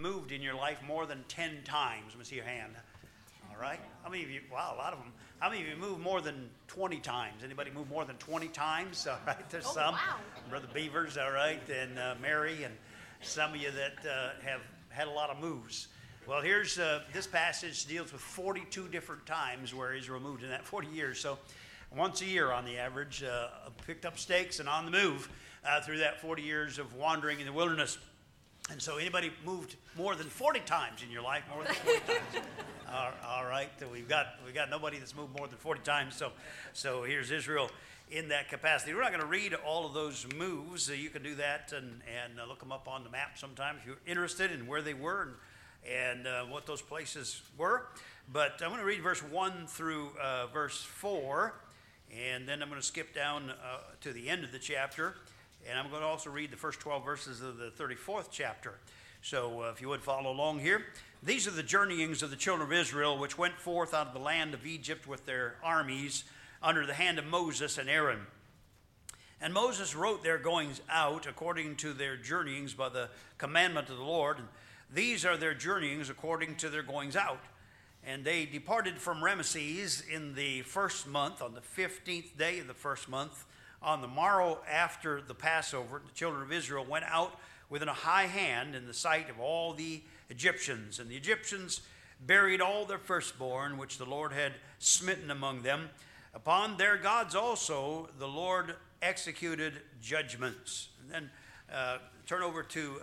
moved in your life more than 10 times? Let me see your hand. All right. How many of you? Wow, a lot of them. How many of you moved more than 20 times? Anybody move more than 20 times? All right. There's some. Wow. Brother Beavers, all right, and Mary, and some of you that have had a lot of moves. Well, here's this passage deals with 42 different times where Israel moved in that 40 years. So once a year on the average, picked up stakes and on the move through that 40 years of wandering in the wilderness. And so anybody moved more than 40 times in your life, more than 40 times? All right, we've got nobody that's moved more than 40 times. So here's Israel in that capacity. We're not going to read all of those moves. You can do that and look them up on the map sometime if you're interested in where they were and what those places were. But I'm going to read verse 1 through verse 4, and then I'm going to skip down to the end of the chapter, and I'm going to also read the first 12 verses of the 34th chapter. So if you would follow along here. These are the journeyings of the children of Israel, which went forth out of the land of Egypt with their armies under the hand of Moses and Aaron. And Moses wrote their goings out according to their journeyings by the commandment of the Lord. And these are their journeyings according to their goings out. And they departed from Ramesses in the first month, on the 15th day of the first month. On the morrow after the Passover, the children of Israel went out within a high hand in the sight of all the Egyptians. And the Egyptians buried all their firstborn, which the Lord had smitten among them. Upon their gods also the Lord executed judgments. And then turn over to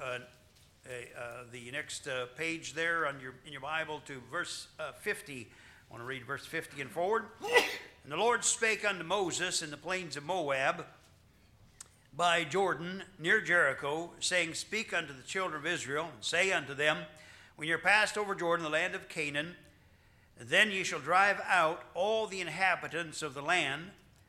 the next page there in your Bible to verse 50. I want to read verse 50 and forward. And the Lord spake unto Moses in the plains of Moab by Jordan near Jericho, saying, Speak unto the children of Israel, and say unto them, When ye are passed over Jordan, the land of Canaan, then ye shall drive out all the inhabitants of the land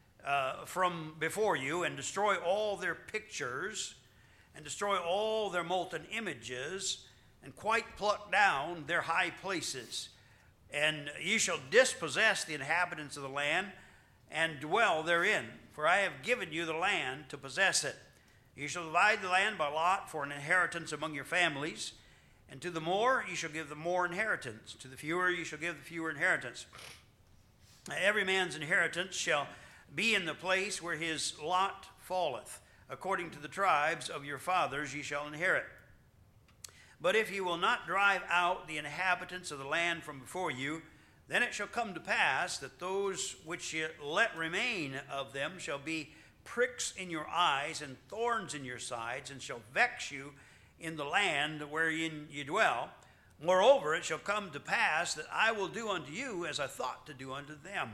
from before you, and destroy all their pictures, and destroy all their molten images, and quite pluck down their high places. And ye shall dispossess the inhabitants of the land, and dwell therein. For I have given you the land to possess it. Ye shall divide the land by lot for an inheritance among your families. And to the more ye shall give the more inheritance. To the fewer ye shall give the fewer inheritance. Every man's inheritance shall be in the place where his lot falleth. According to the tribes of your fathers ye shall inherit. But if ye will not drive out the inhabitants of the land from before you, then it shall come to pass that those which ye let remain of them shall be pricks in your eyes and thorns in your sides, and shall vex you in the land wherein ye dwell. Moreover, it shall come to pass that I will do unto you as I thought to do unto them.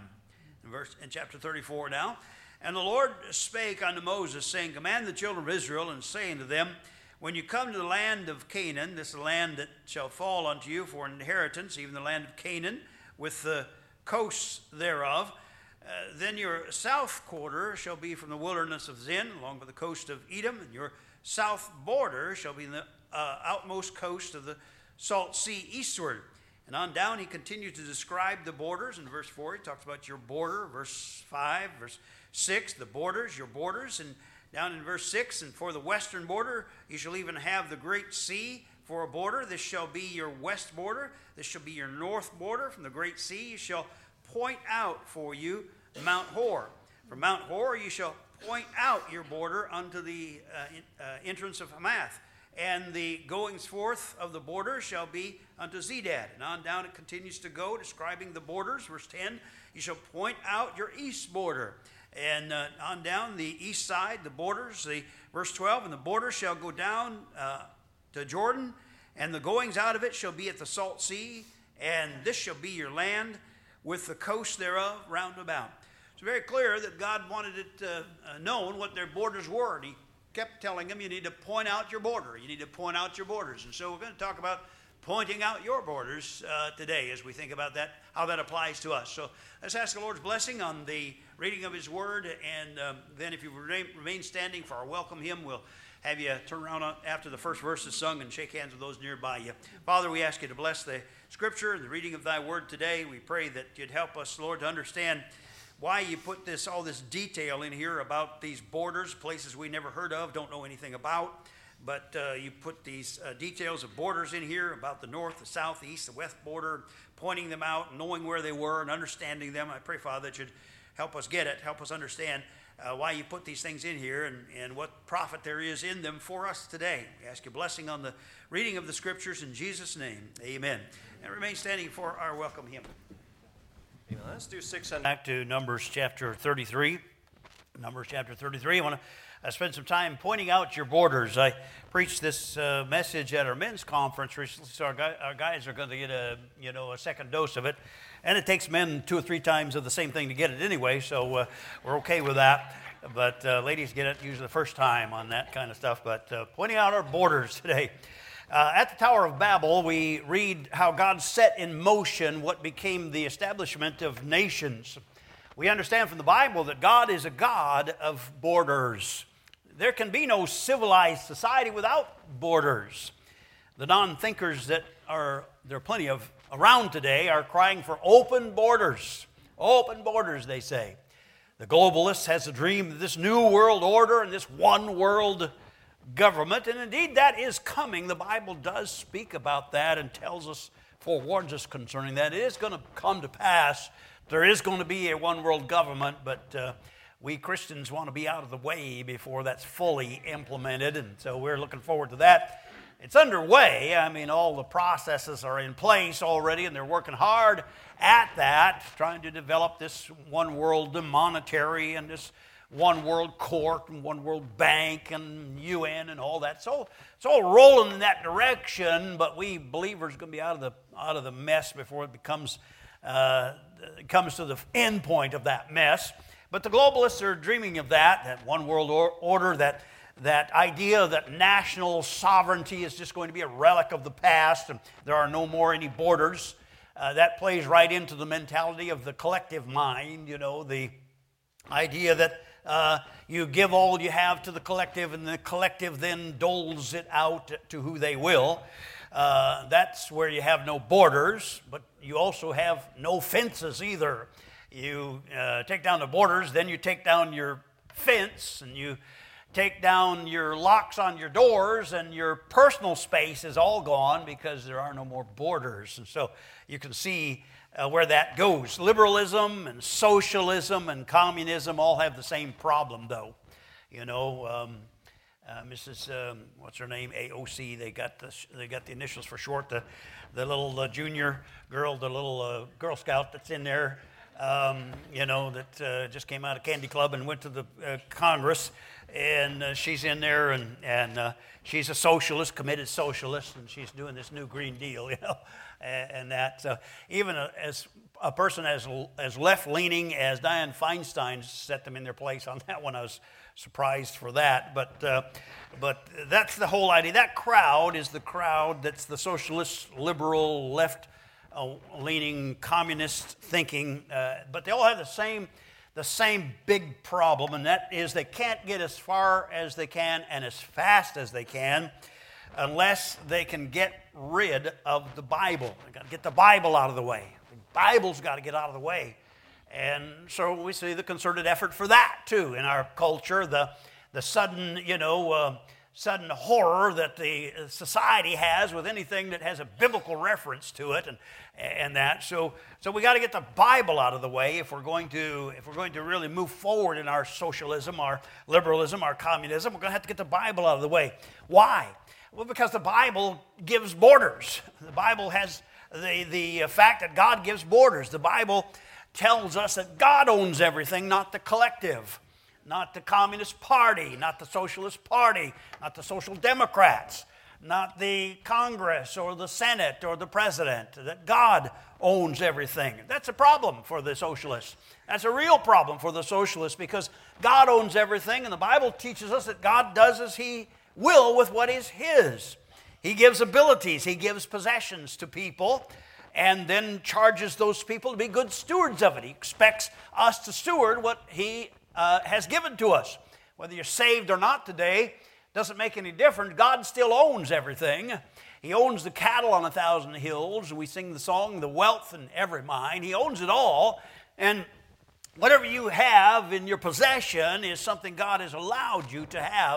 In chapter 34 now. And the Lord spake unto Moses, saying, Command the children of Israel, and say unto them, When you come to the land of Canaan, this is the land that shall fall unto you for an inheritance, even the land of Canaan, with the coasts thereof, then your south quarter shall be from the wilderness of Zin, along with the coast of Edom, and your south border shall be in the outmost coast of the salt sea eastward. And on down he continues to describe the borders. In verse 4 he talks about your border. Verse 5, verse 6, the borders, your borders. And down in verse 6, and for the western border you shall even have the great sea for a border. This shall be your west border. This shall be your north border. From the great sea you shall point out for you Mount Hor. From Mount Hor you shall point out your border unto the entrance of Hamath. And the goings forth of the border shall be unto Zedad. And on down it continues to go, describing the borders. Verse 10, you shall point out your east border. And on down the east side, the borders, verse 12, and the border shall go down to Jordan, and the goings out of it shall be at the salt sea, and this shall be your land with the coast thereof round about. It's very clear that God wanted it known what their borders were, and he kept telling them, you need to point out your border. You need to point out your borders. And so we're going to talk about pointing out your borders today as we think about that, how that applies to us. So let's ask the Lord's blessing on the reading of his word, and then if you remain standing for our welcome hymn, we'll have you turn around after the first verse is sung and shake hands with those nearby you. Father, we ask you to bless the scripture and the reading of thy word today. We pray that you'd help us, Lord, to understand why you put all this detail in here about these borders, places we never heard of, don't know anything about. but you put these details of borders in here about the north, the south, the east, the west border, pointing them out, knowing where they were and understanding them. I pray, Father, that you'd help us get it, help us understand why you put these things in here and what profit there is in them for us today. We ask your blessing on the reading of the scriptures in Jesus' name. Amen. And remain standing for our welcome hymn. Amen. Let's do 600. Back to Numbers chapter 33. Numbers chapter 33. I want to spend some time pointing out your borders. I preached this message at our men's conference recently, so our guys are going to get a second dose of it. And it takes men 2 or 3 times of the same thing to get it anyway, so we're okay with that. But ladies get it usually the first time on that kind of stuff. But pointing out our borders today. At the Tower of Babel, we read how God set in motion what became the establishment of nations. We understand from the Bible that God is a God of borders. There can be no civilized society without borders. The non-thinkers there are plenty of around today, are crying for open borders. Open borders, they say. The globalist has a dream of this new world order and this one world government, and indeed that is coming. The Bible does speak about that and tells us, forewarns us concerning that. It is going to come to pass. There is going to be a one world government, but we Christians want to be out of the way before that's fully implemented, and so we're looking forward to that. It's underway. I mean, all the processes are in place already, and they're working hard at that, trying to develop this one world monetary and this one world court and one world bank and UN and all that. So it's all rolling in that direction, but we believers are going to be out of the mess before it comes to the end point of that mess. But the globalists are dreaming of that one world order, that idea that national sovereignty is just going to be a relic of the past and there are no more any borders. That plays right into the mentality of the collective mind, the idea that you give all you have to the collective and the collective then doles it out to who they will. That's where you have no borders, but you also have no fences either. You take down the borders, then you take down your fence, and you take down your locks on your doors, and your personal space is all gone because there are no more borders. And so you can see where that goes. Liberalism and socialism and communism all have the same problem, though. Mrs. What's her name? AOC. They got the initials for short. The little junior girl, the little Girl Scout that's in there. That just came out of Candy Club and went to the Congress, and she's in there, and she's a socialist, committed socialist, and she's doing this new Green Deal, and that. So even as a person as left-leaning as Dianne Feinstein set them in their place on that one, I was surprised for that. But that's the whole idea. That crowd is the crowd that's the socialist, liberal, left-leaning, communist thinking, but they all have the same big problem, and that is they can't get as far as they can and as fast as they can unless they can get rid of the Bible. They've got to get the Bible out of the way. The Bible's got to get out of the way. And so we see the concerted effort for that, too, in our culture, the sudden, sudden horror that the society has with anything that has a biblical reference to it, and that. So we got to get the Bible out of the way if we're going to really move forward in our socialism, our liberalism, our communism. We're going to have to get the Bible out of the way. Why? Well, because the Bible gives borders. The Bible has the fact that God gives borders. The Bible tells us that God owns everything, not the collective. Not the Communist Party, not the Socialist Party, not the Social Democrats, not the Congress or the Senate or the President, that God owns everything. That's a problem for the socialists. That's a real problem for the socialists because God owns everything, and the Bible teaches us that God does as He will with what is His. He gives abilities, He gives possessions to people, and then charges those people to be good stewards of it. He expects us to steward what He has given to us. Whether you're saved or not today doesn't make any difference. God still owns everything. He owns the cattle on 1,000 hills. We sing the song, the wealth in every mine. He owns it all. And whatever you have in your possession is something God has allowed you to have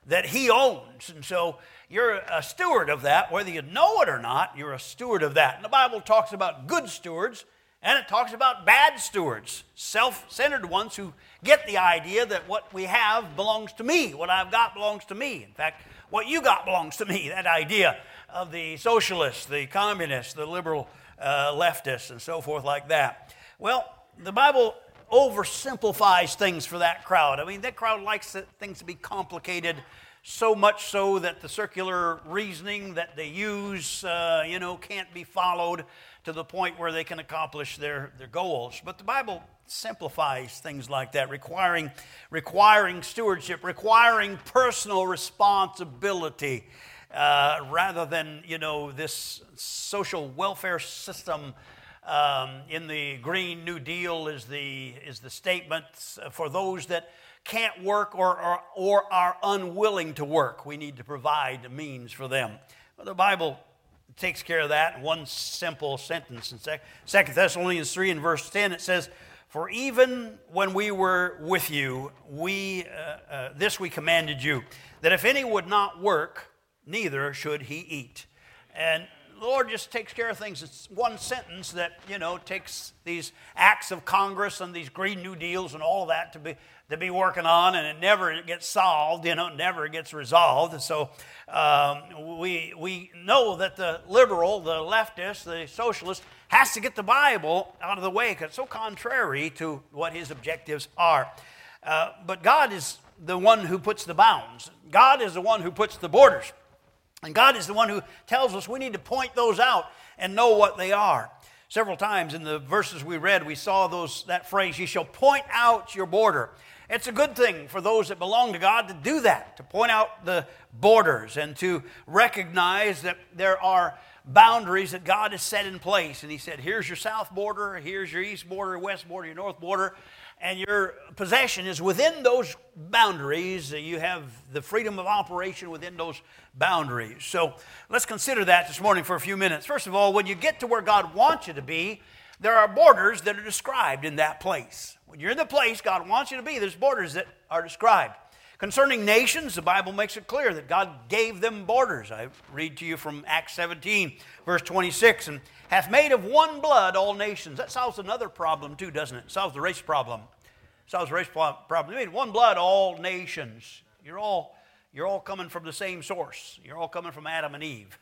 that he owns. And so you're a steward of that. Whether you know it or not, you're a steward of that. And the Bible talks about good stewards, and it talks about bad stewards, self-centered ones who get the idea that what we have belongs to me. What I've got belongs to me. In fact, what you got belongs to me. That idea of the socialists, the communists, the liberal leftists, and so forth like that. Well, the Bible oversimplifies things for that crowd. I mean, that crowd likes things to be complicated, so much so that the circular reasoning that they use, can't be followed to the point where they can accomplish their goals. But the Bible simplifies things like that, requiring stewardship, requiring personal responsibility, rather than, this social welfare system. In the Green New Deal is the statement for those that can't work or are unwilling to work. We need to provide a means for them. Well, the Bible takes care of that in one simple sentence. In 2 Thessalonians 3 and verse 10, it says, "For even when we were with you, this we commanded you, that if any would not work, neither should he eat." And the Lord just takes care of things. It's one sentence that, takes these acts of Congress and these Green New Deals and all of that to be working on, and it never gets solved, never gets resolved. So we know that the liberal, the leftist, the socialist has to get the Bible out of the way because it's so contrary to what his objectives are. But God is the one who puts the bounds. God is the one who puts the borders. And God is the one who tells us we need to point those out and know what they are. Several times in the verses we read, we saw that phrase, "You shall point out your border." It's a good thing for those that belong to God to do that, to point out the borders and to recognize that there are boundaries that God has set in place. And he said, here's your south border, here's your east border, west border, your north border, and your possession is within those boundaries. You have the freedom of operation within those boundaries. So let's consider that this morning for a few minutes. First of all, when you get to where God wants you to be, there are borders that are described in that place. When you're in the place God wants you to be, there's borders that are described. Concerning nations, the Bible makes it clear that God gave them borders. I read to you from Acts 17, verse 26, "And hath made of one blood all nations." That solves another problem too, doesn't it? It solves the race problem. Solves the race problem. He made one blood all nations. You're all coming from the same source. You're all coming from Adam and Eve,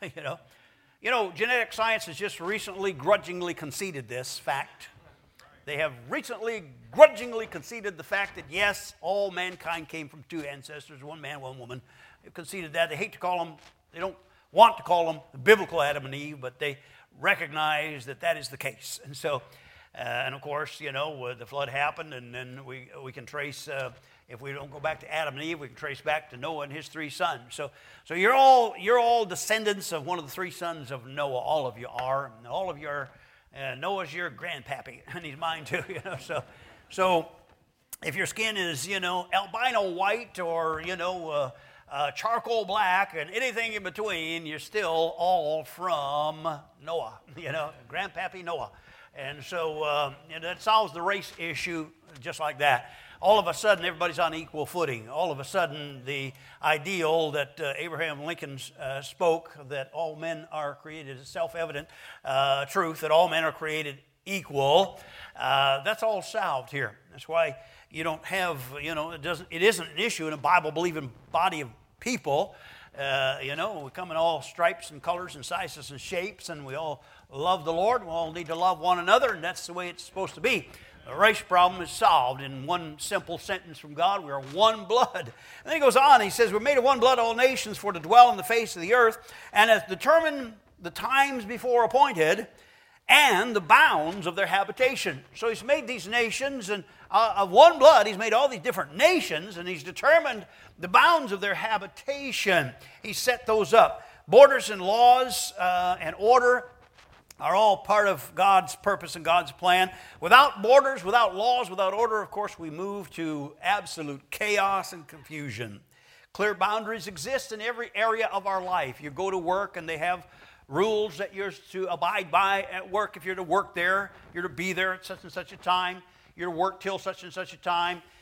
genetic science has just recently grudgingly conceded this fact. They have recently grudgingly conceded the fact that, yes, all mankind came from two ancestors, one man, one woman. They've conceded that. They hate to call them, they don't want to call them the biblical Adam and Eve, but they recognize that that is the case. And so, and of course, the flood happened, and then we can trace, if we don't go back to Adam and Eve, we can trace back to Noah and his three sons. So you're all descendants of one of the three sons of Noah. All of you are, and all of you are. Noah's your grandpappy, and he's mine too, So if your skin is, albino white or, charcoal black and anything in between, you're still all from Noah, grandpappy Noah. And so that solves the race issue just like that. All of a sudden, everybody's on equal footing. All of a sudden, the ideal that Abraham Lincoln spoke, that all men are created, is self-evident truth, that all men are created equal, that's all solved here. That's why you don't have, it isn't an issue in a Bible-believing body of people. We come in all stripes and colors and sizes and shapes, and we all love the Lord. We all need to love one another, and that's the way it's supposed to be. The race problem is solved in one simple sentence from God. We are one blood. And then he goes on, he says, we're made of one blood, all nations, for to dwell on the face of the earth, and hath determined the times before appointed, and the bounds of their habitation. So he's made these nations, and of one blood, he's made all these different nations, and he's determined the bounds of their habitation. He set those up. Borders and laws and order are all part of God's purpose and God's plan. Without borders, without laws, without order, of course, we move to absolute chaos and confusion. Clear boundaries exist in every area of our life. You go to work and they have rules that you're to abide by at work. If you're to work there, you're to be there at such and such a time. You're to work till such and such a time.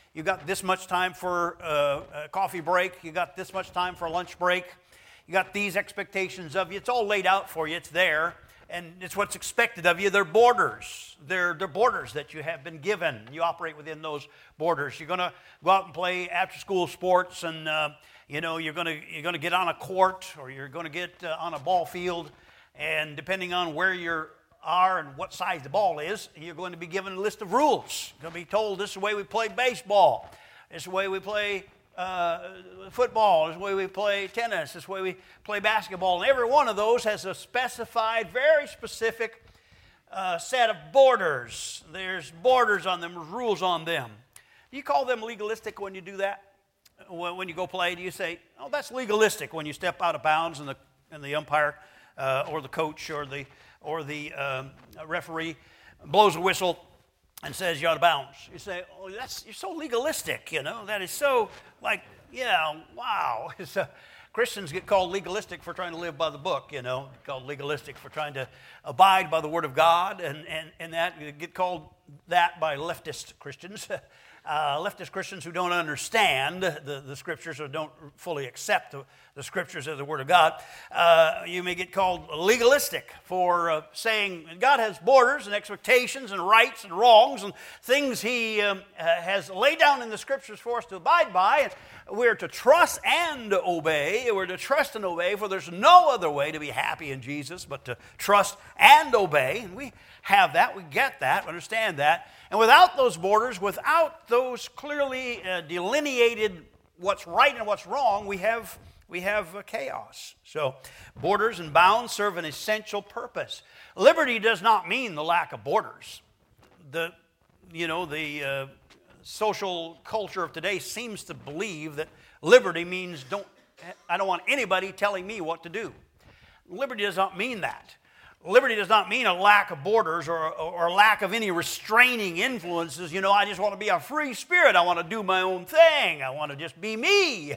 You got this much time for a coffee break. You got this much time for a lunch break. You got these expectations of you. It's all laid out for you. It's there. And it's what's expected of you. They're borders. They're borders that you have been given. You operate within those borders. You're going to go out and play after-school sports, and you're going to get on a court, or you're going to get on a ball field, and depending on where you are and what size the ball is, you're going to be given a list of rules. You're going to be told this is the way we play baseball. This is the way we play football, this is the way we play tennis, this is the way we play basketball. And every one of those has a specified, very specific set of borders. There's borders on them, there's rules on them. Do you call them legalistic when you do that? When you go play, do you say, oh, that's legalistic when you step out of bounds and the umpire or the coach or the referee blows a whistle and says you're out of bounds? You say, oh, you're so legalistic, that is so wow. Christians get called legalistic for trying to live by the book, called legalistic for trying to abide by the Word of God, and that get called that by leftist Christians. Leftist Christians who don't understand the Scriptures or don't fully accept the Scriptures as the Word of God. You may get called legalistic for saying God has borders and expectations and rights and wrongs and things He has laid down in the Scriptures for us to abide by. And we're to trust and obey. We're to trust and obey, for there's no other way to be happy in Jesus but to trust and obey. And we have that, we get that, we understand that. And without those borders, without those clearly delineated what's right and what's wrong, we have chaos. So borders and bounds serve an essential purpose. Liberty does not mean the lack of borders. The social culture of today seems to believe that liberty means I don't want anybody telling me what to do. Liberty does not mean that. Liberty does not mean a lack of borders or a lack of any restraining influences. I just want to be a free spirit. I want to do my own thing. I want to just be me,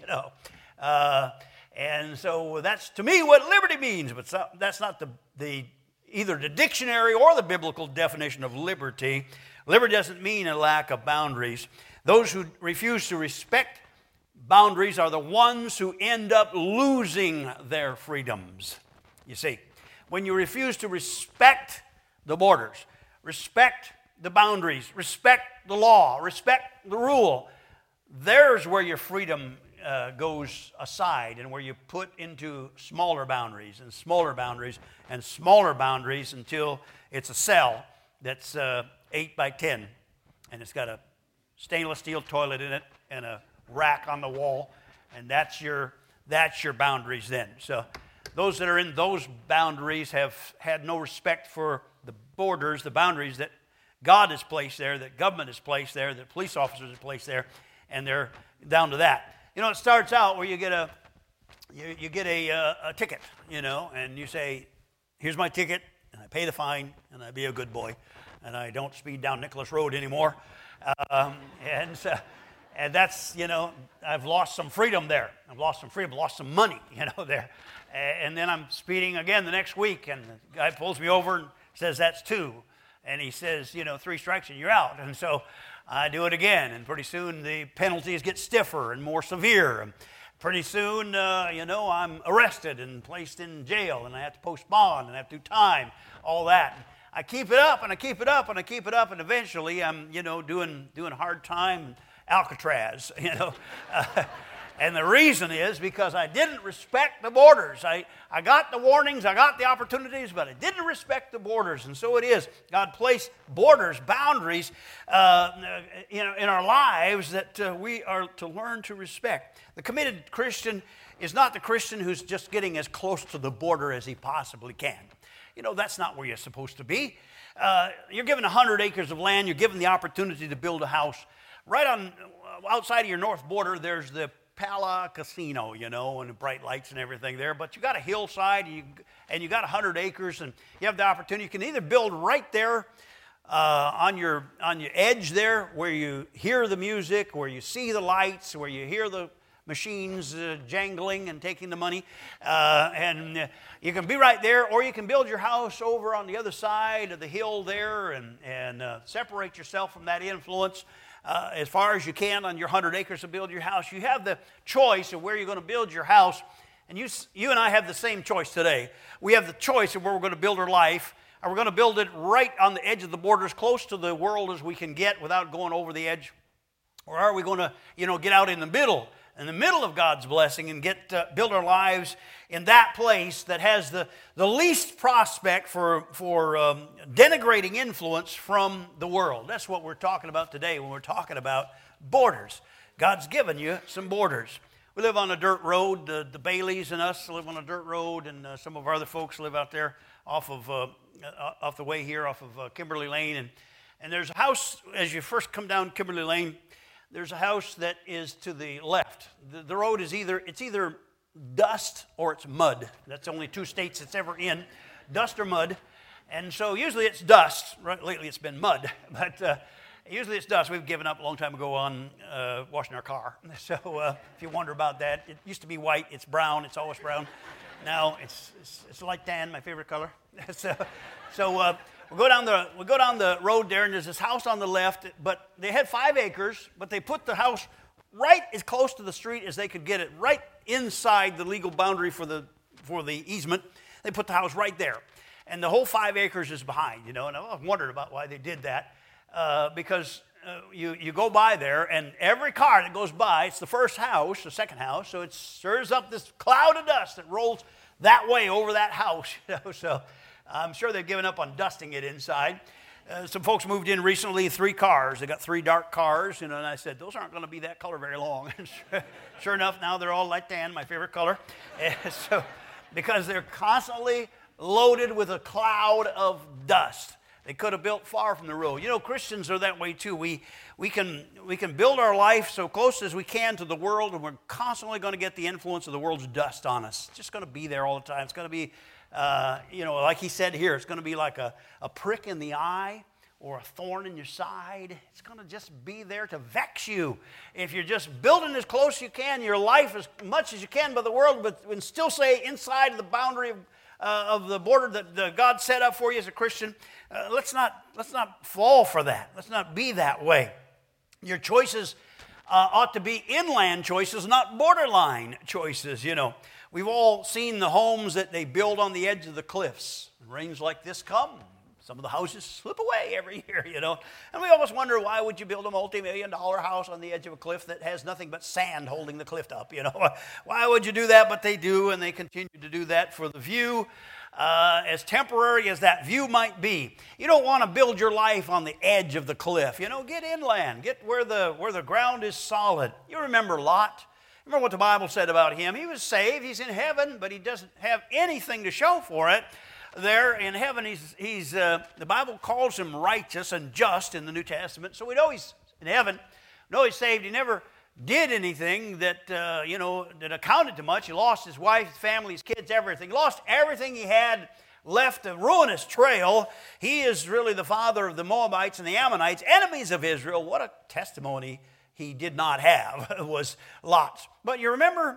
And so that's, to me, what liberty means. But that's not either the dictionary or the biblical definition of liberty. Liberty doesn't mean a lack of boundaries. Those who refuse to respect boundaries are the ones who end up losing their freedoms. You see, when you refuse to respect the borders, respect the boundaries, respect the law, respect the rule, there's where your freedom goes aside and where you put into smaller boundaries and smaller boundaries and smaller boundaries until it's a cell that's 8 by 10, and it's got a stainless steel toilet in it and a rack on the wall, and that's your boundaries then. So those that are in those boundaries have had no respect for the borders, the boundaries that God has placed there, that government has placed there, that police officers have placed there, and they're down to that. It starts out where you get a ticket, and you say, here's my ticket, and I pay the fine, and I be a good boy, and I don't speed down Nicholas Road anymore. And that's, I've lost some freedom there. I've lost some freedom, lost some money, there. And then I'm speeding again the next week, and the guy pulls me over and says, that's 2. And he says, 3 strikes and you're out. And so I do it again, and pretty soon the penalties get stiffer and more severe. And pretty soon, I'm arrested and placed in jail, and I have to post bond, and I have to do time, all that. I keep it up, and I keep it up, and I keep it up, and eventually I'm, doing hard time, Alcatraz, And the reason is because I didn't respect the borders. I got the warnings, I got the opportunities, but I didn't respect the borders. And so it is. God placed borders, boundaries, in our lives that we are to learn to respect. The committed Christian is not the Christian who's just getting as close to the border as he possibly can. That's not where you're supposed to be. You're given 100 acres of land. You're given the opportunity to build a house. Right on outside of your north border, there's the Pala Casino, and the bright lights and everything there. But you got a hillside, and you got 100 acres, and you have the opportunity. You can either build right there on your edge there, where you hear the music, where you see the lights, where you hear the machines jangling and taking the money, and you can be right there, or you can build your house over on the other side of the hill there and separate yourself from that influence. as far as you can on your 100 acres to build your house. You have the choice of where you're going to build your house. And you and I have the same choice today. We have the choice of where we're going to build our life. Are we going to build it right on the edge of the borders, close to the world as we can get without going over the edge? Or are we going to, get out in the middle of God's blessing and build our lives in that place that has the least prospect for denigrating influence from the world? That's what we're talking about today when we're talking about borders. God's given you some borders. We live on a dirt road. The Baileys and us live on a dirt road, and some of our other folks live out there off the way here, off of Kimberly Lane. And there's a house, as you first come down Kimberly Lane, there's a house that is to the left. The road is either dust or it's mud. That's the only two states it's ever in, dust or mud. And so usually it's dust. Right, lately it's been mud, but usually it's dust. We've given up a long time ago on washing our car. So if you wonder about that, it used to be white. It's brown. It's always brown. Now it's light tan, my favorite color. So we go down the road there, and there's this house on the left. But they had 5 acres, but they put the house right as close to the street as they could get it, right inside the legal boundary for the easement. They put the house right there, and the whole 5 acres is behind. And I wondered about why they did that. Because you go by there, and every car that goes by, it's the first house, the second house, so it stirs up this cloud of dust that rolls that way over that house. So I'm sure they've given up on dusting it inside. Some folks moved in recently, 3 cars. They got 3 dark cars, and I said, those aren't going to be that color very long. Sure enough, now they're all light tan, my favorite color. So because they're constantly loaded with a cloud of dust. They could have built far from the road. Christians are that way too. We can build our life so close as we can to the world, and we're constantly going to get the influence of the world's dust on us. It's just going to be there all the time. It's going to be, like he said here, it's going to be like a prick in the eye or a thorn in your side. It's going to just be there to vex you. If you're just building as close as you can, your life as much as you can by the world, but still say inside the boundary of the border that God set up for you as a Christian, let's not fall for that. Let's not be that way. Your choices ought to be inland choices, not borderline choices. We've all seen the homes that they build on the edge of the cliffs. Rains like this come, some of the houses slip away every year. And we always wonder, why would you build a multi-million-dollar house on the edge of a cliff that has nothing but sand holding the cliff up? Why would you do that? But they do, and they continue to do that for the view. As temporary as that view might be, you don't want to build your life on the edge of the cliff. Get inland, get where the ground is solid. You remember Lot. Remember what the Bible said about him. He was saved, he's in heaven, but he doesn't have anything to show for it. There in heaven, the Bible calls him righteous and just in the New Testament. So we know he's in heaven. We know he's saved. He never did anything that that accounted to much. He lost his wife, his family, his kids, everything. He lost everything he had, left a ruinous trail. He is really the father of the Moabites and the Ammonites, enemies of Israel. What a testimony he did not have was Lot's. But you remember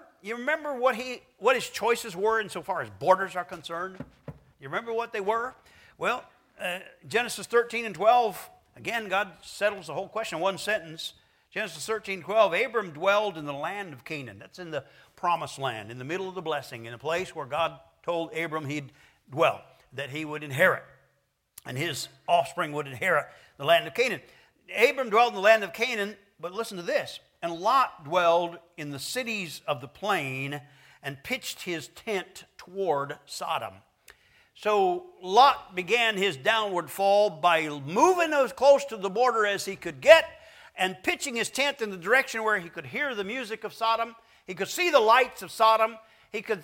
what his choices were insofar as borders are concerned? You remember what they were? Well, Genesis 13 and 12, again, God settles the whole question in one sentence. Genesis 13:12, Abram dwelled in the land of Canaan. That's in the promised land, in the middle of the blessing, in a place where God told Abram he'd dwell, that he would inherit, and his offspring would inherit the land of Canaan. Abram dwelled in the land of Canaan, but listen to this, and Lot dwelled in the cities of the plain and pitched his tent toward Sodom. So Lot began his downward fall by moving as close to the border as he could get and pitching his tent in the direction where he could hear the music of Sodom. He could see the lights of Sodom. He could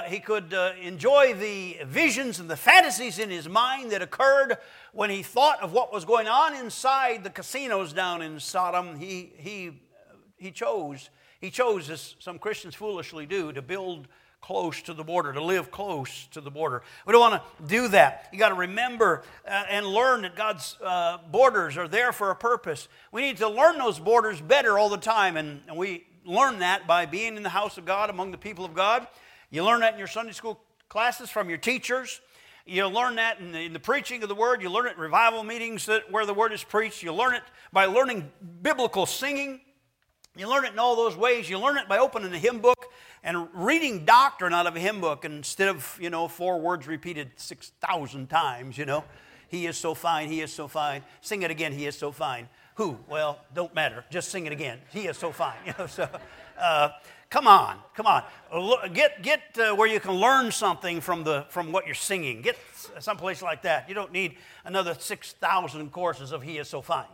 enjoy the visions and the fantasies in his mind that occurred when he thought of what was going on inside the casinos down in Sodom. He chose, as some Christians foolishly do, to build close to the border, to live close to the border. We don't want to do that. You got to remember and learn that God's borders are there for a purpose. We need to learn those borders better all the time, and we learn that by being in the house of God among the people of God. You learn that in your Sunday school classes from your teachers. You learn that in the preaching of the Word. You learn it in revival meetings where the Word is preached. You learn it by learning biblical singing. You learn it in all those ways. You learn it by opening a hymn book and reading doctrine out of a hymn book instead of, 4 words repeated 6,000 times, He is so fine, He is so fine. Sing it again, He is so fine. Who? Well, don't matter. Just sing it again. He is so fine. Come on. Get where you can learn something from what you're singing. Get someplace like that. You don't need another 6,000 courses of He is so fine.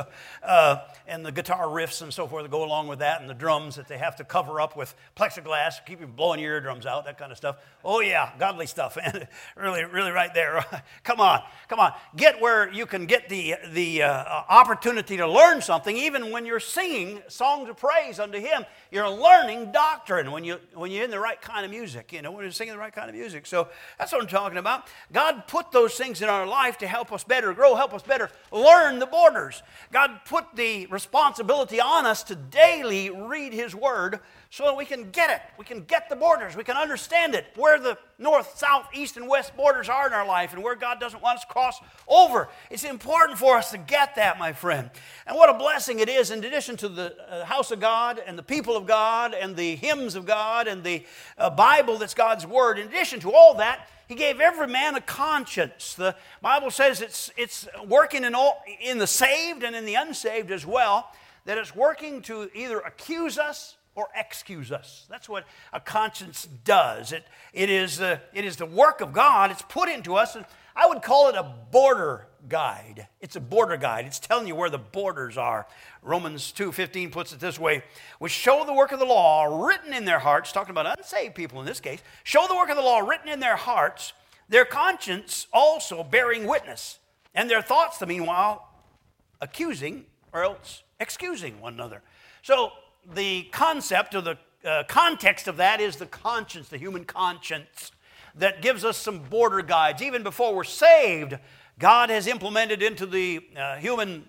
And the guitar riffs and so forth that go along with that, and the drums that they have to cover up with plexiglass, keep you blowing your eardrums out, that kind of stuff. Oh yeah, godly stuff, man. really right there. Come on. Get where you can get the opportunity to learn something, even when you're singing songs of praise unto Him. You're learning doctrine when you're in the right kind of music, when you're singing the right kind of music. So that's what I'm talking about. God put those things in our life to help us better grow, help us better learn the borders. God put the responsibility on us to daily read His Word so that we can get it. We can get the borders. We can understand it, where the north, south, east, and west borders are in our life and where God doesn't want us to cross over. It's important for us to get that, my friend. And what a blessing it is, in addition to the house of God and the people of God and the hymns of God and the Bible that's God's Word. In addition to all that, He gave every man a conscience. The Bible says it's working in the saved and in the unsaved as well, that it's working to either accuse us or excuse us. That's what a conscience does. It is the work of God. It's put into us, and I would call it a border guide. It's a border guide. It's telling you where the borders are. Romans 2:15 puts it this way: which show the work of the law written in their hearts, talking about unsaved people in this case, show the work of the law written in their hearts, their conscience also bearing witness, and their thoughts the meanwhile accusing or else excusing one another. So the concept or the context of that is the conscience, the human conscience, that gives us some border guides. Even before we're saved, God has implemented into the human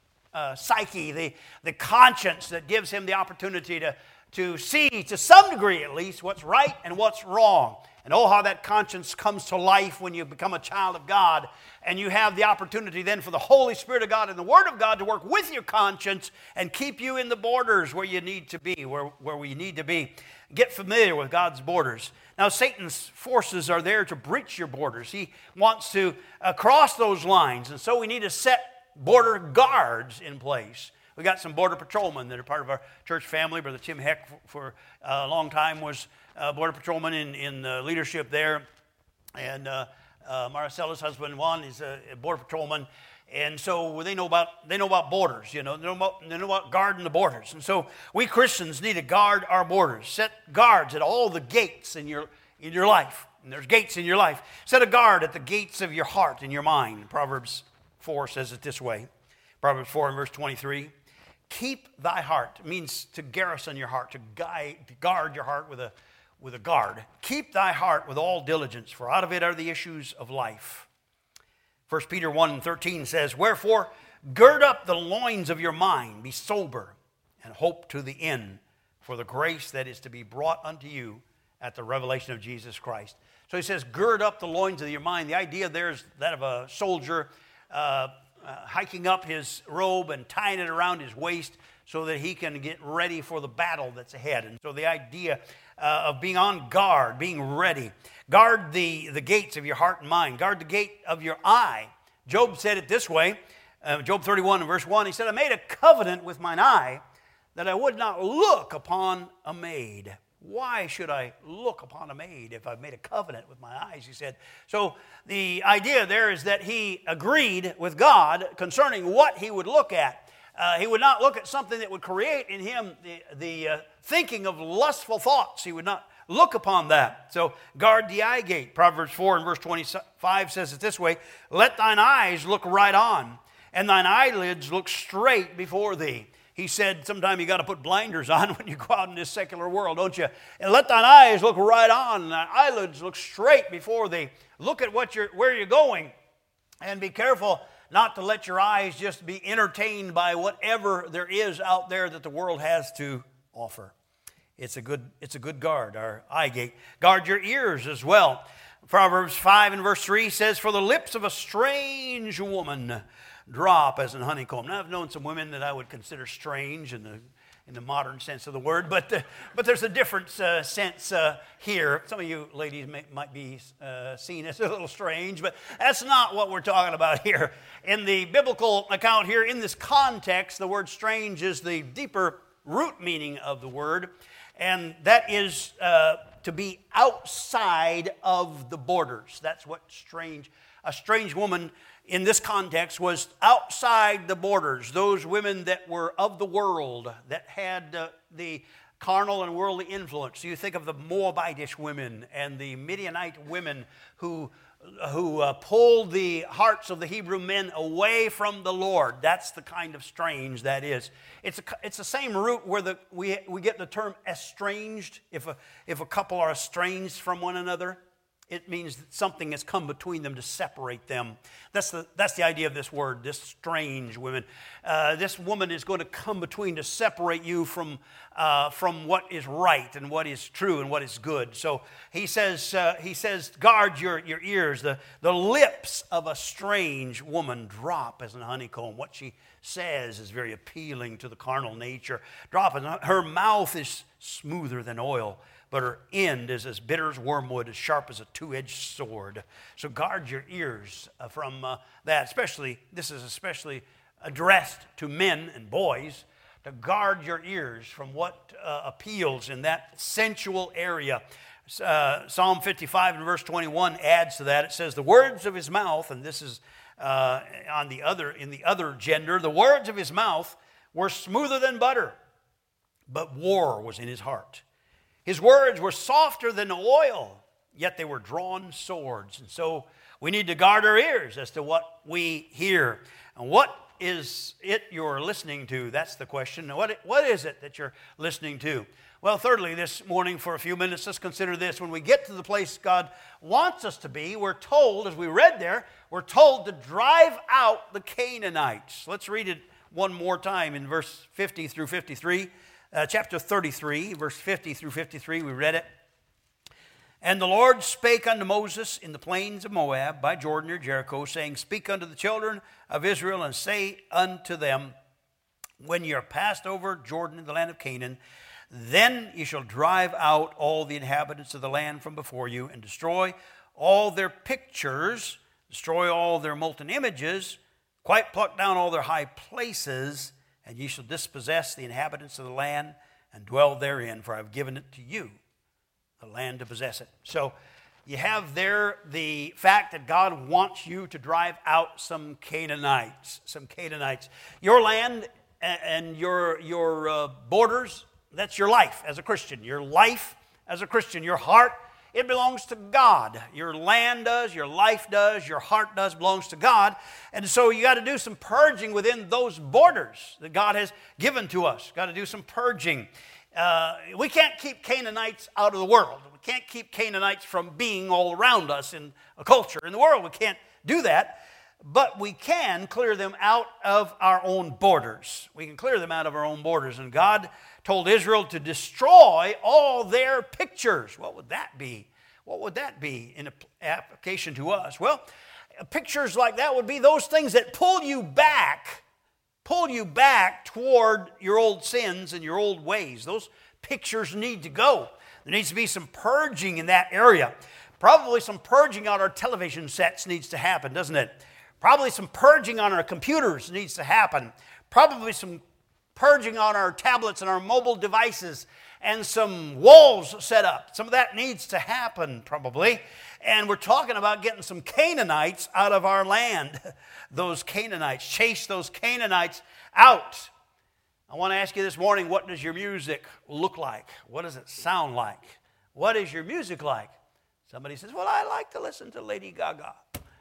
psyche the conscience that gives him the opportunity to see, to some degree at least, what's right and what's wrong. And oh, how that conscience comes to life when you become a child of God, and you have the opportunity then for the Holy Spirit of God and the Word of God to work with your conscience and keep you in the borders where you need to be, where we need to be. Get familiar with God's borders. Now, Satan's forces are there to breach your borders. He wants to cross those lines, and so we need to set border guards in place. We got some border patrolmen that are part of our church family. Brother Tim Heck, for a long time, was border patrolman in leadership there, and Marcella's husband Juan is a border patrolman, and so they know about borders. They know about guarding the borders, and so we Christians need to guard our borders. Set guards at all the gates in your life. And there's gates in your life. Set a guard at the gates of your heart and your mind. Proverbs 4 says it this way. Proverbs 4 and verse 23. Keep thy heart. It means to garrison your heart, to guard your heart with a guard. Keep thy heart with all diligence, for out of it are the issues of life. 1 Peter 1:13 says, wherefore, gird up the loins of your mind, be sober, and hope to the end for the grace that is to be brought unto you at the revelation of Jesus Christ. So he says, gird up the loins of your mind. The idea there is that of a soldier hiking up his robe and tying it around his waist so that he can get ready for the battle that's ahead. And so the idea of being on guard, being ready. Guard the gates of your heart and mind. Guard the gate of your eye. Job said it this way, Job 31 and verse 1, he said, I made a covenant with mine eye that I would not look upon a maid. Why should I look upon a maid if I've made a covenant with my eyes, he said. So the idea there is that he agreed with God concerning what he would look at. He would not look at something that would create in him the thinking of lustful thoughts. He would not look upon that. So guard the eye gate. Proverbs 4 and verse 25 says it this way, let thine eyes look right on, and thine eyelids look straight before thee. He said, sometime you got to put blinders on when you go out in this secular world, don't you? And let thine eyes look right on, and thine eyelids look straight before thee. Look at where you're going, and be careful not to let your eyes just be entertained by whatever there is out there that the world has to offer. It's a good guard, our eye gate. Guard your ears as well. Proverbs 5 and verse 3 says, "For the lips of a strange woman drop as an honeycomb." Now, I've known some women that I would consider strange in the modern sense of the word, but there's a different sense here. Some of you ladies might be seen as a little strange, but that's not what we're talking about here. In the biblical account here, in this context, the word strange is the deeper root meaning of the word, and that is to be outside of the borders. That's what a strange woman in this context was outside the borders. Those women that were of the world, that had the carnal and worldly influence. So you think of the Moabitish women and the Midianite women who pulled the hearts of the Hebrew men away from the Lord. That's the kind of strange that is. It's the same root where we get the term estranged. If a couple are estranged from one another, it means that something has come between them to separate them. That's the idea of this word, this strange women. This woman is going to come between to separate you from what is right and what is true and what is good. So he says, guard your ears. The lips of a strange woman drop as an honeycomb. What she says is very appealing to the carnal nature. Her mouth is smoother than oil, but her end is as bitter as wormwood, as sharp as a two-edged sword. So guard your ears from that. This is especially addressed to men and boys, to guard your ears from what appeals in that sensual area. Psalm 55 and verse 21 adds to that. It says, the words of his mouth, and this is in the other gender, the words of his mouth were smoother than butter, but war was in his heart. His words were softer than oil, yet they were drawn swords. And so we need to guard our ears as to what we hear. And what is it you're listening to? That's the question. What is it that you're listening to? Well, thirdly, this morning for a few minutes, let's consider this. When we get to the place God wants us to be, we're told, as we read there, we're told to drive out the Canaanites. Let's read it one more time in verse 50 through 53. Chapter 33, verse 50 through 53, we read it. And the Lord spake unto Moses in the plains of Moab by Jordan near Jericho, saying, Speak unto the children of Israel, and say unto them, When ye are passed over Jordan in the land of Canaan, then ye shall drive out all the inhabitants of the land from before you, and destroy all their pictures, destroy all their molten images, quite pluck down all their high places, and ye shall dispossess the inhabitants of the land and dwell therein, for I have given it to you, the land to possess it. So you have there the fact that God wants you to drive out some Canaanites. Your land and your borders, that's your life as a Christian. Your life as a Christian, your heart, it belongs to God. Your land does, your life does, your heart does, belongs to God. And so you got to do some purging within those borders that God has given to us. Got to do some purging. We can't keep Canaanites out of the world. We can't keep Canaanites from being all around us in a culture. In the world, we can't do that. But we can clear them out of our own borders. We can clear them out of our own borders. And God told Israel to destroy all their pictures. What would that be? What would that be in application to us? Well, pictures like that would be those things that pull you back toward your old sins and your old ways. Those pictures need to go. There needs to be some purging in that area. Probably some purging on our television sets needs to happen, doesn't it? Probably some purging on our computers needs to happen. Probably some purging on our tablets and our mobile devices, and some walls set up. Some of that needs to happen, probably. And we're talking about getting some Canaanites out of our land. Those Canaanites, chase those Canaanites out. I want to ask you this morning, what does your music look like? What does it sound like? What is your music like? Somebody says, well, I like to listen to Lady Gaga.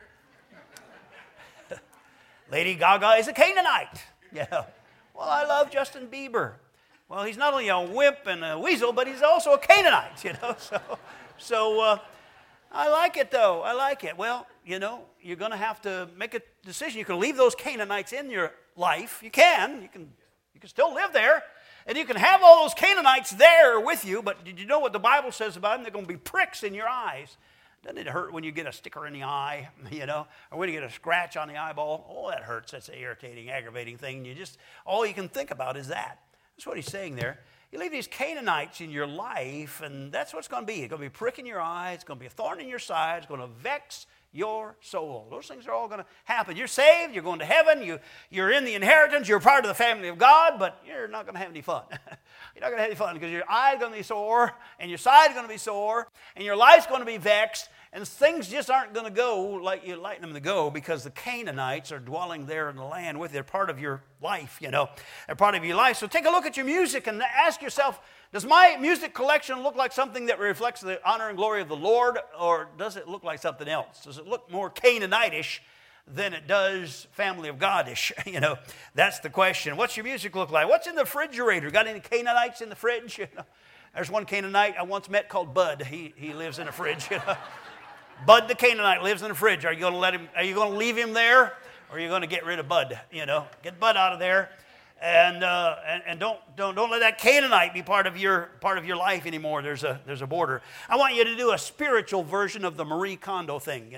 Lady Gaga is a Canaanite. Yeah. Well, I love Justin Bieber. Well, he's not only a wimp and a weasel, but he's also a Canaanite, So I like it, though. I like it. Well, you're going to have to make a decision. You can leave those Canaanites in your life. You can. You can still live there. And you can have all those Canaanites there with you. But did you know what the Bible says about them? They're going to be pricks in your eyes. Doesn't it hurt when you get a sticker in the eye, or when you get a scratch on the eyeball? Oh, that hurts. That's an irritating, aggravating thing. All you can think about is that. That's what he's saying there. You leave these Canaanites in your life, and that's what it's going to be. It's going to be a prick in your eye. It's going to be a thorn in your side. It's going to vex your soul. Those things are all going to happen. You're saved. You're going to heaven. You're in the inheritance. You're part of the family of God, but you're not going to have any fun. You're not going to have any fun because your eye's going to be sore, and your side's going to be sore, and your life's going to be vexed, and things just aren't going to go like you'd like them to go because the Canaanites are dwelling there in the land with you. They're part of your life, They're part of your life. So take a look at your music and ask yourself, does my music collection look like something that reflects the honor and glory of the Lord, or does it look like something else? Does it look more Canaanitish than it does family of God-ish? That's the question. What's your music look like? What's in the refrigerator? Got any Canaanites in the fridge? There's one Canaanite I once met called Bud. He lives in a fridge. Bud the Canaanite lives in the fridge. Are you going to let him? Are you going to leave him there, or are you going to get rid of Bud? Get Bud out of there, and don't let that Canaanite be part of your life anymore. There's a border. I want you to do a spiritual version of the Marie Kondo thing.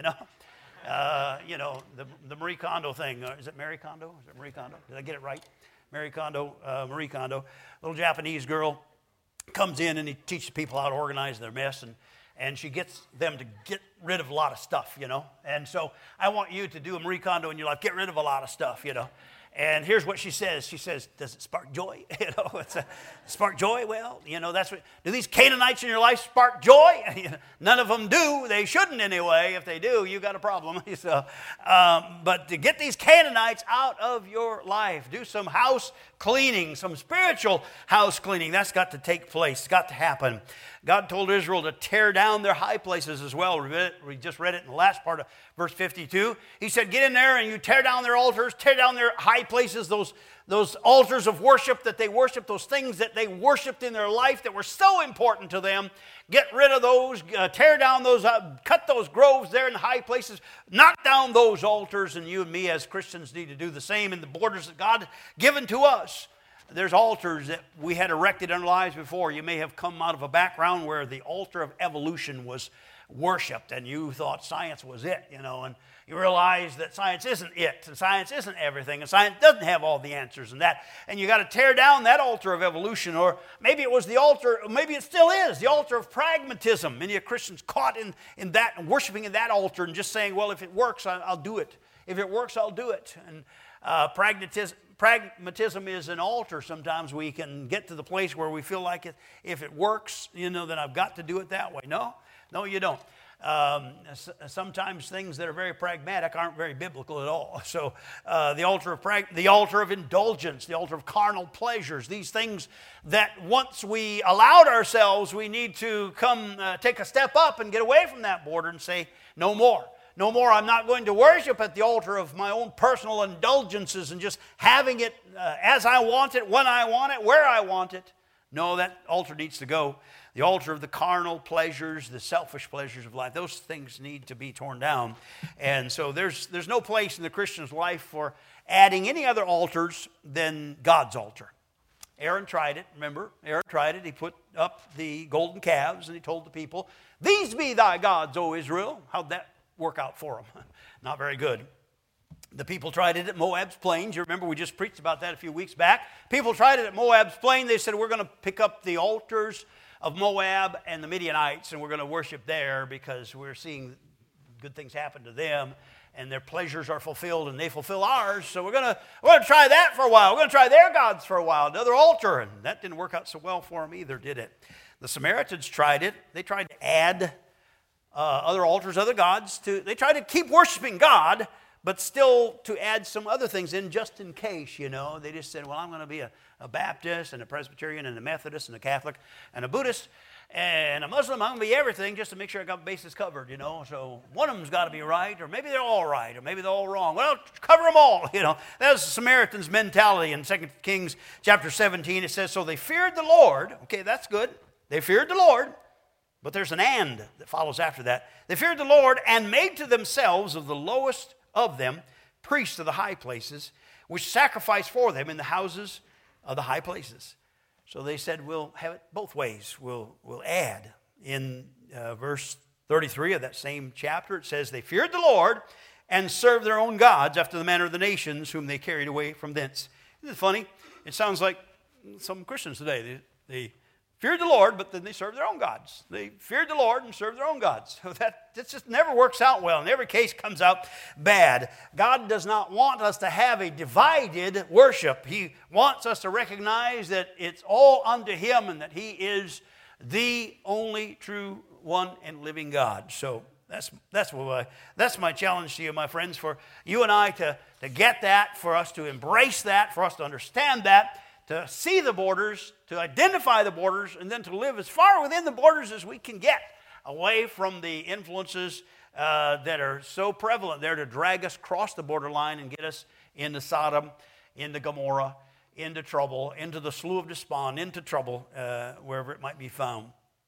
The Marie Kondo thing. Is it Marie Kondo? Is it Marie Kondo? Did I get it right? Marie Kondo. Little Japanese girl comes in and he teaches people how to organize their mess, and she gets them to get rid of a lot of stuff, And so I want you to do a Marie Kondo in your life. Get rid of a lot of stuff, And here's what she says. She says, does it spark joy? Spark joy? Well, that's what, do these Canaanites in your life spark joy? None of them do. They shouldn't anyway. If they do, you got a problem. But to get these Canaanites out of your life, do some house cleaning, some spiritual house cleaning. That's got to take place. It's got to happen. God told Israel to tear down their high places as well. We just read it in the last part of verse 52. He said, get in there and you tear down their altars, tear down their high places, those altars of worship that they worship, those things that they worshiped in their life that were so important to them. Get rid of those, tear down those, cut those groves there in the high places, knock down those altars, and you and me as Christians need to do the same in the borders that God given to us. There's altars that we had erected in our lives before. You may have come out of a background where the altar of evolution was worshipped, and you thought science was it, and you realize that science isn't it, and science isn't everything, and science doesn't have all the answers and that, and you got to tear down that altar of evolution. Or maybe it was the altar, maybe it still is, the altar of pragmatism. Many of Christians caught in that and worshiping in that altar and just saying, well, if it works, I'll do it. If it works, I'll do it. And pragmatism is an altar. Sometimes we can get to the place where we feel like if it works, then I've got to do it that way. No, you don't. Sometimes things that are very pragmatic aren't very biblical at all. So the altar of indulgence, the altar of carnal pleasures, these things that once we allowed ourselves, we need to come take a step up and get away from that border and say, no more. No more. I'm not going to worship at the altar of my own personal indulgences and just having it as I want it, when I want it, where I want it. No, that altar needs to go. The altar of the carnal pleasures, the selfish pleasures of life, those things need to be torn down. And so there's no place in the Christian's life for adding any other altars than God's altar. Aaron tried it, remember? Aaron tried it. He put up the golden calves and he told the people, these be thy gods, O Israel. How'd that work out for them? Not very good. The people tried it at Moab's plains. You remember we just preached about that a few weeks back. People tried it at Moab's plain. They said, we're going to pick up the altars of Moab and the Midianites, and we're going to worship there because we're seeing good things happen to them, and their pleasures are fulfilled, and they fulfill ours. So we're going to try that for a while. We're going to try their gods for a while, another altar, and that didn't work out so well for them either, did it? The Samaritans tried it. They tried to add other altars, other gods. They tried to keep worshiping God, but still to add some other things in just in case, They just said, well, I'm going to be a Baptist and a Presbyterian and a Methodist and a Catholic and a Buddhist and a Muslim. I'm going to be everything just to make sure I got my bases covered, So one of them's got to be right, or maybe they're all right, or maybe they're all wrong. Well, cover them all, That was the Samaritan's mentality in 2 Kings chapter 17. It says, so they feared the Lord. Okay, that's good. They feared the Lord. But there's an and that follows after that. They feared the Lord and made to themselves of the lowest of them priests of the high places, which sacrificed for them in the houses of the high places. So they said, we'll have it both ways. We'll add. In verse 33 of that same chapter, it says, they feared the Lord and served their own gods after the manner of the nations whom they carried away from thence. Isn't it funny? It sounds like some Christians today. They feared the Lord, but then they served their own gods. They feared the Lord and served their own gods. That just never works out well. In every case comes out bad. God does not want us to have a divided worship. He wants us to recognize that it's all unto Him and that He is the only true one and living God. So that's my challenge to you, my friends, for you and I to get that, for us to embrace that, for us to understand that, to see the borders, to identify the borders, and then to live as far within the borders as we can get, away from the influences that are so prevalent there to drag us across the borderline and get us into Sodom, into Gomorrah, into trouble, into the slough of despond, into trouble, wherever it might be found.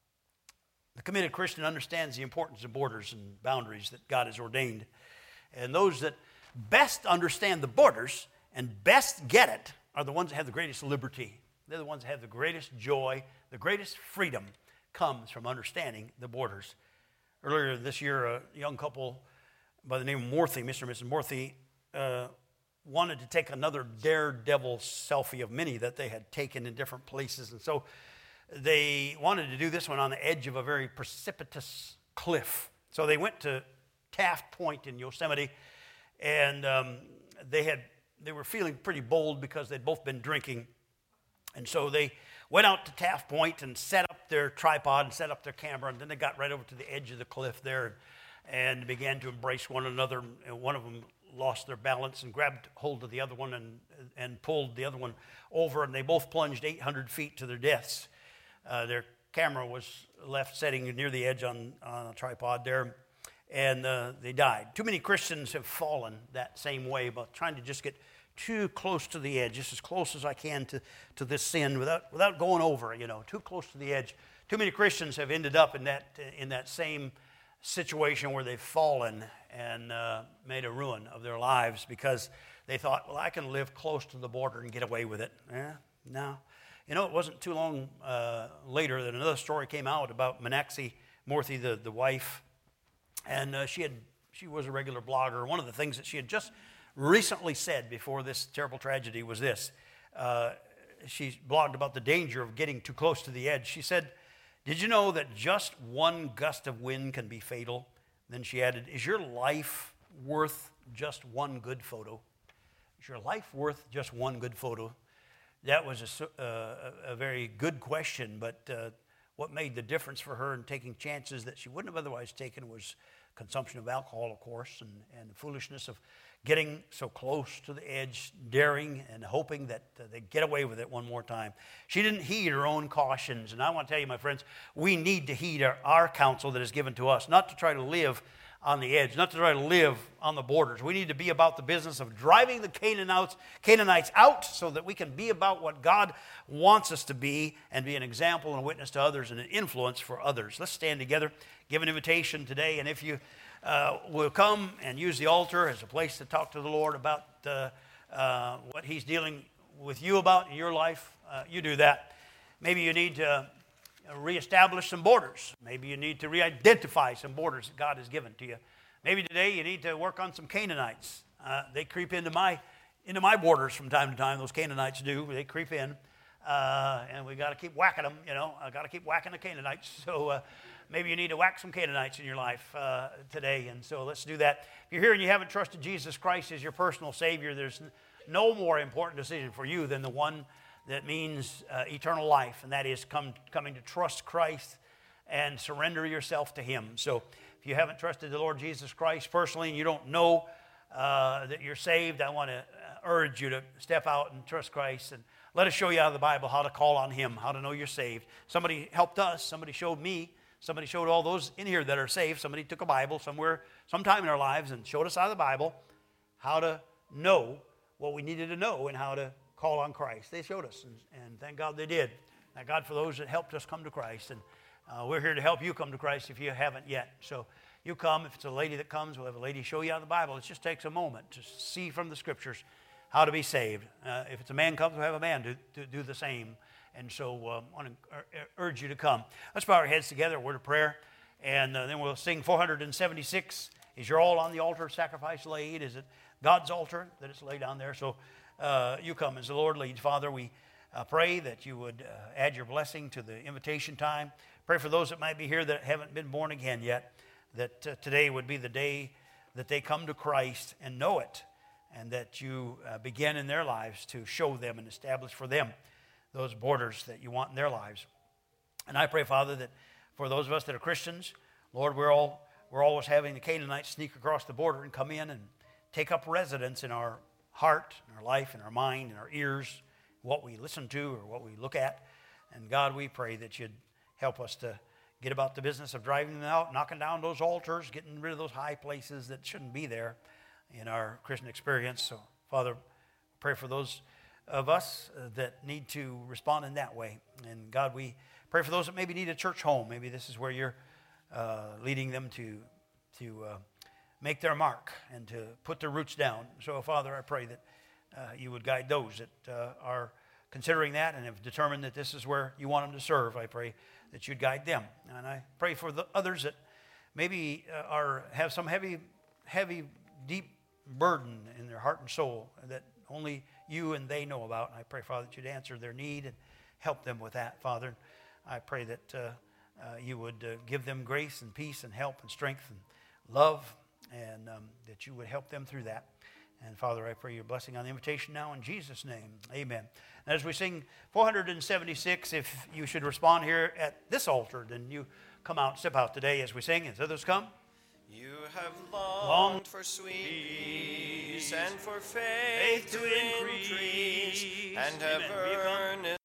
The committed Christian understands the importance of borders and boundaries that God has ordained. And those that best understand the borders and best get it are the ones that have the greatest liberty. They're the ones that have the greatest joy, the greatest freedom comes from understanding the borders. Earlier this year, a young couple by the name of Morthy, Mr. and Mrs. Morthy, wanted to take another daredevil selfie of many that they had taken in different places. And so they wanted to do this one on the edge of a very precipitous cliff. So they went to Taft Point in Yosemite, and they were feeling pretty bold because they'd both been drinking. And so they went out to Taft Point and set up their tripod and set up their camera, and then they got right over to the edge of the cliff there and began to embrace one another. And one of them lost their balance and grabbed hold of the other one and pulled the other one over, and they both plunged 800 feet to their deaths. Their camera was left sitting near the edge on a tripod there, and they died. Too many Christians have fallen that same way, about trying to just get too close to the edge, just as close as I can to this sin without going over, too close to the edge. Too many Christians have ended up in that same situation where they've fallen and made a ruin of their lives because they thought, well, I can live close to the border and get away with it. No. It wasn't too long later that another story came out about Manasseh Morthy, the wife, and she was a regular blogger. One of the things that she had just recently said before this terrible tragedy was this. She blogged about the danger of getting too close to the edge. She said, "Did you know that just one gust of wind can be fatal?" Then she added, "Is your life worth just one good photo?" Is your life worth just one good photo? That was a very good question, but what made the difference for her in taking chances that she wouldn't have otherwise taken was consumption of alcohol, of course, and the foolishness of getting so close to the edge, daring and hoping that they'd get away with it one more time. She didn't heed her own cautions, and I want to tell you, my friends, we need to heed our counsel that is given to us, not to try to live on the edge, not to try to live on the borders. We need to be about the business of driving the Canaanites out so that we can be about what God wants us to be and be an example and a witness to others and an influence for others. Let's stand together, give an invitation today, and if you will come and use the altar as a place to talk to the Lord about what He's dealing with you about in your life, you do that. Maybe you need to reestablish some borders. Maybe you need to re-identify some borders that God has given to you. Maybe today you need to work on some Canaanites. They creep into my borders from time to time. Those Canaanites do. They creep in, and we got to keep whacking them. I got to keep whacking the Canaanites. So maybe you need to whack some Canaanites in your life today. And so let's do that. If you're here and you haven't trusted Jesus Christ as your personal Savior, there's no more important decision for you than the one that means eternal life, and that is coming to trust Christ and surrender yourself to Him. So if you haven't trusted the Lord Jesus Christ personally and you don't know that you're saved, I want to urge you to step out and trust Christ, and let us show you out of the Bible how to call on Him, how to know you're saved. Somebody helped us. Somebody showed me. Somebody showed all those in here that are saved. Somebody took a Bible sometime in our lives and showed us out of the Bible how to know what we needed to know and how to call on Christ. They showed us, and thank God they did. Thank God for those that helped us come to Christ, and we're here to help you come to Christ if you haven't yet. So you come. If it's a lady that comes, we'll have a lady show you out of the Bible. It just takes a moment to see from the Scriptures how to be saved. If it's a man comes, we'll have a man to do the same. And so I want to urge you to come. Let's bow our heads together, a word of prayer, And then we'll sing 476. Is your all on the altar sacrifice laid? Is it God's altar that it's laid on there? So you come as the Lord leads. Father, we pray that you would add your blessing to the invitation time. Pray for those that might be here that haven't been born again yet, that today would be the day that they come to Christ and know it, and that you begin in their lives to show them and establish for them those borders that you want in their lives. And I pray, Father, that for those of us that are Christians, Lord, we're always having the Canaanites sneak across the border and come in and take up residence in our heart, in our life, in our mind, in our ears, what we listen to or what we look at. And God, we pray that you'd help us to get about the business of driving them out, knocking down those altars, getting rid of those high places that shouldn't be there in our Christian experience. So, Father, pray for those of us that need to respond in that way. And God, we pray for those that maybe need a church home. Maybe this is where you're leading them to make their mark and to put their roots down. So, Father, I pray that you would guide those that are considering that and have determined that this is where you want them to serve. I pray that you'd guide them. And I pray for the others that maybe have some heavy, deep burden in their heart and soul that only you and they know about. And I pray, Father, that you'd answer their need and help them with that, Father. I pray that you would give them grace and peace and help and strength and love, and that you would help them through that. And Father, I pray your blessing on the invitation now in Jesus' name. Amen. And as we sing 476, if you should respond here at this altar, then you come out, step out today as we sing. As others come. You have longed for sweet peace and for faith to increase, and have earned